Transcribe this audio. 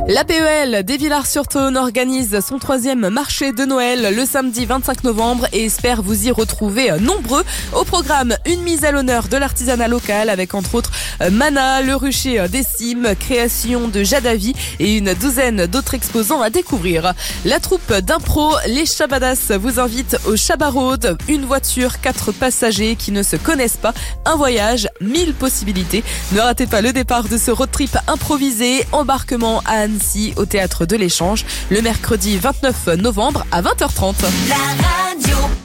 La PEL des Villars-sur-Saône organise son 3e marché de Noël le samedi 25 novembre et espère vous y retrouver nombreux. Au programme, une mise à l'honneur de l'artisanat local avec entre autres Mana, le rucher des Cimes, création de Jadavi et une douzaine d'autres exposants à découvrir. La troupe d'impro Les Chabadas vous invite au Chabarode, une voiture, 4 passagers qui ne se connaissent pas, un voyage, 1000 possibilités. Ne ratez pas le départ de ce road trip improvisé, embarquement à Annecy au théâtre de l'Échange le mercredi 29 novembre à 20h30. La radio.